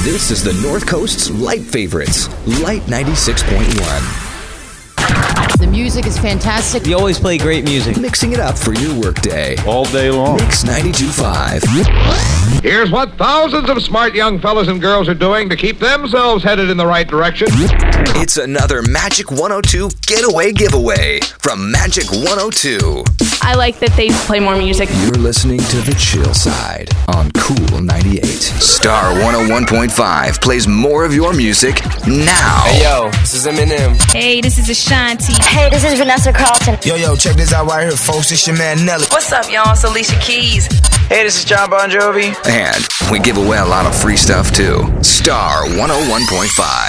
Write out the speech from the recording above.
This is the North Coast's Light Favorites, Light 96.1. The music is fantastic. You always play great music. Mixing it up for your workday. All day long. Mix 92.5. Here's what thousands of smart young fellas and girls are doing to keep themselves headed in the right direction. It's another Magic 102 Getaway Giveaway from Magic 102. I like that they play more music. You're listening to The Chill Side on Cool 98. Star 101.5 plays more of your music now. Hey, yo, this is Eminem. Hey, this is Ashanti. Hey, this is Vanessa Carlton. Yo, check this out right here, folks. It's your man Nelly. What's up, y'all? It's Alicia Keys. Hey, this is John Bon Jovi. And we give away a lot of free stuff, too. Star 101.5.